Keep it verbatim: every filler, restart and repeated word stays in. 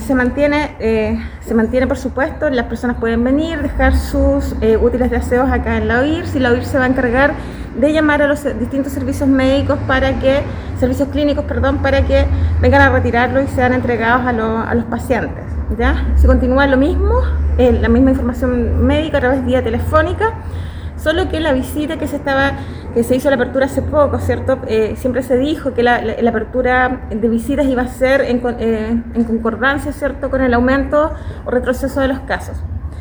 se mantiene, eh, se mantiene por supuesto, las personas pueden venir, dejar sus eh, útiles de aseo acá en la O I R S y la O I R S se va a encargar de llamar a los distintos servicios médicos para que, servicios clínicos, perdón, para que vengan a retirarlo y sean entregados a, lo, a los pacientes, ¿ya? Se continúa lo mismo, eh, la misma información médica a través de vía telefónica, solo que la visita que se estaba, que se hizo la apertura hace poco, ¿cierto? Eh, siempre se dijo que la, la, la apertura de visitas iba a ser en, eh, en concordancia, ¿cierto?, con el aumento o retroceso de los casos.